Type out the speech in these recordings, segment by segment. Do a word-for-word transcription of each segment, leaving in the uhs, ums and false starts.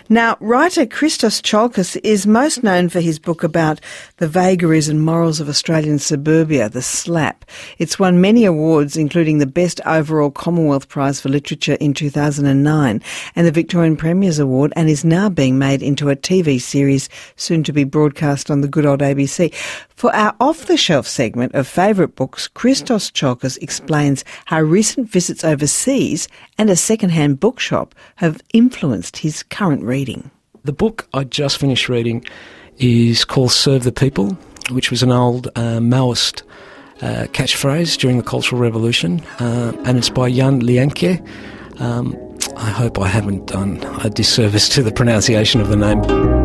Now, writer Christos Tsiolkas is most known for his book about the vagaries and morals of Australian suburbia, The Slap. It's won many awards, including the Best Overall Commonwealth Prize for Literature in two thousand nine and the Victorian Premier's Award, and is now being made into a T V series soon to be broadcast on the good old A B C. For our off-the-shelf segment of favourite books, Christos Tsiolkas explains how recent visits overseas and a second-hand bookshop have influenced his current reading. The book I just finished reading is called Serve the People, which was an old uh, Maoist uh, catchphrase during the Cultural Revolution, uh, and it's by Jan Lienke. Um, I hope I haven't done a disservice to the pronunciation of the name.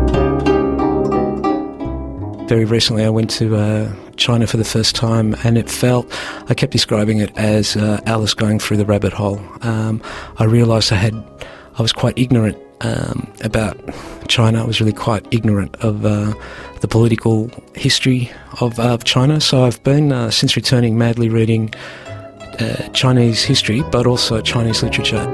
Very recently I went to uh, China for the first time, and it felt, I kept describing it as uh, Alice going through the rabbit hole. Um, I realised I had, I was quite ignorant um, about China. I was really quite ignorant of uh, the political history of, uh, of China. So I've been, uh, since returning, madly reading uh, Chinese history, but also Chinese literature.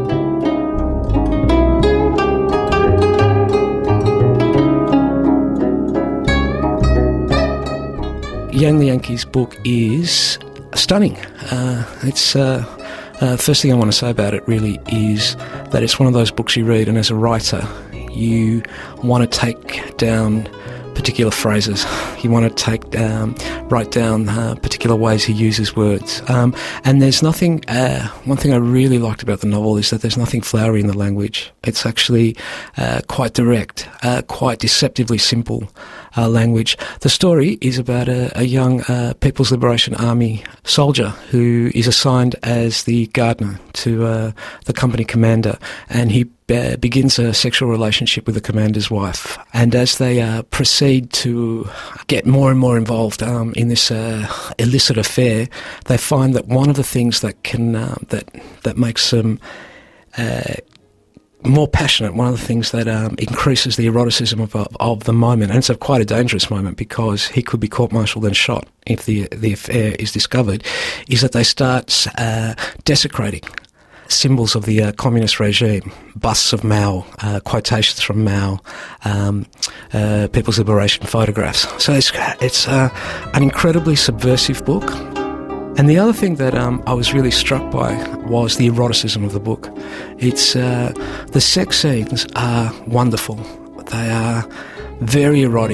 Jan Lienke's book is stunning. Uh, it's uh, uh, first thing I want to say about it really is that it's one of those books you read, and as a writer, you want to take down particular phrases. You want to take um, write down uh, particular ways he uses words. Um, and there's nothing. Uh, one thing I really liked about the novel is that there's nothing flowery in the language. It's actually uh, quite direct, uh, quite deceptively simple. Uh, language. The story is about a, a young uh, People's Liberation Army soldier who is assigned as the gardener to uh, the company commander, and he be- begins a sexual relationship with the commander's wife. And as they uh, proceed to get more and more involved um, in this uh, illicit affair, they find that one of the things that can uh, that that makes them uh, more passionate, one of the things that um, increases the eroticism of, of, of the moment, and it's a quite a dangerous moment because he could be court-martialed and shot if the the affair is discovered, is that they start uh, desecrating symbols of the uh, communist regime, busts of Mao, uh, quotations from Mao, um, uh, People's Liberation photographs. So it's, it's uh, an incredibly subversive book. And the other thing that um, I was really struck by was the eroticism of the book. It's uh, the sex scenes are wonderful. They are very erotic.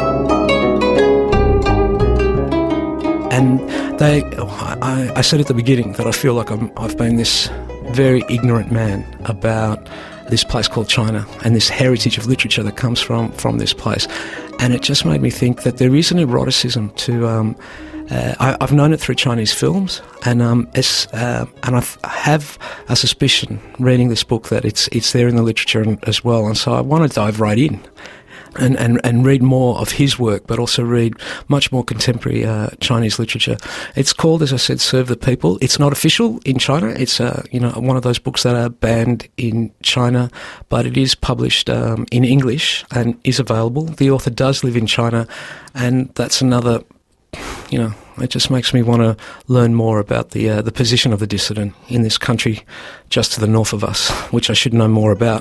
And they, I, I said at the beginning that I feel like I'm, I've been this very ignorant man about this place called China and this heritage of literature that comes from, from this place. And it just made me think that there is an eroticism to... Um, Uh, I, I've known it through Chinese films, and um, it's, uh, and I've, I have a suspicion, reading this book, that it's it's there in the literature as well. And so I want to dive right in and, and, and read more of his work, but also read much more contemporary uh, Chinese literature. It's called, as I said, Serve the People. It's not official in China. It's uh, you know one of those books that are banned in China, but it is published um, in English and is available. The author does live in China, and that's another... You know, it just makes me want to learn more about the uh, the position of the dissident in this country just to the north of us, which I should know more about.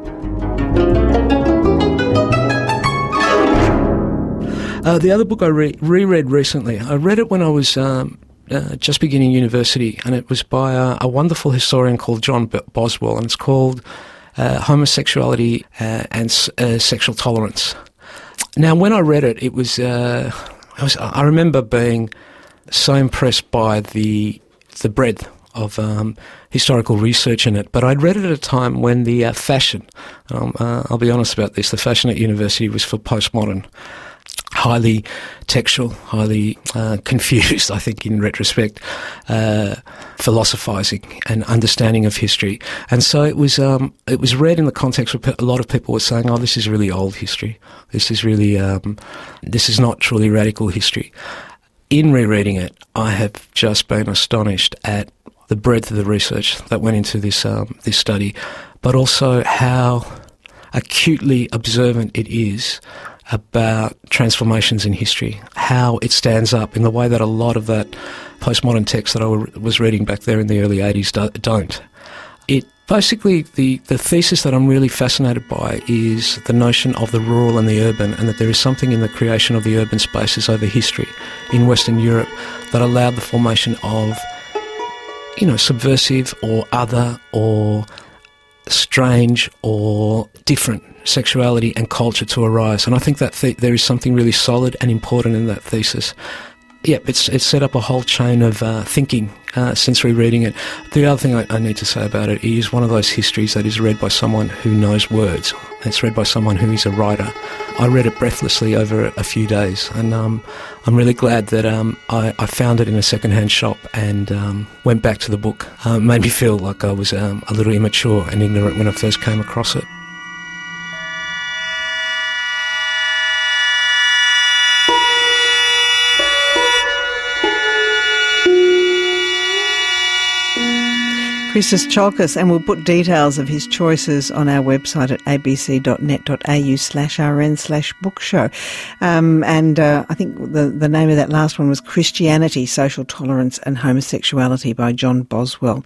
Uh, the other book I re- reread recently, I read it when I was um, uh, just beginning university, and it was by a, a wonderful historian called John B- Boswell, and it's called uh, Homosexuality uh, and uh, Sexual Tolerance. Now, when I read it, it was... Uh, I, was, I remember being so impressed by the the breadth of um, historical research in it, but I'd read it at a time when the uh, fashion, um, uh, I'll be honest about this, the fashion at university was for postmodern, highly textual, highly uh, confused, I think, in retrospect, uh, philosophising and understanding of history. And so it was um, it was read in the context where a lot of people were saying, oh, this is really old history. This is really, um, this is not truly radical history. In rereading it, I have just been astonished at the breadth of the research that went into this um, this study, but also how acutely observant it is about transformations in history, how it stands up in the way that a lot of that postmodern text that I was reading back there in the early eighties do- don't. It Basically, the, the thesis that I'm really fascinated by is the notion of the rural and the urban, and that there is something in the creation of the urban spaces over history in Western Europe that allowed the formation of, you know, subversive or other or strange or different sexuality and culture to arise. And I think that th- there is something really solid and important in that thesis. Yep, it's it's set up a whole chain of uh, thinking uh, since rereading it. The other thing I, I need to say about it is one of those histories that is read by someone who knows words. It's read by someone who is a writer. I read it breathlessly over a few days, and um, I'm really glad that um, I, I found it in a second-hand shop and um, went back to the book. Uh, it made me feel like I was um, a little immature and ignorant when I first came across it. Christos Tsiolkas, and we'll put details of his choices on our website at abc.net.au slash rn slash bookshow. Um, and uh, I think the, the name of that last one was Christianity, Social Tolerance and Homosexuality by John Boswell.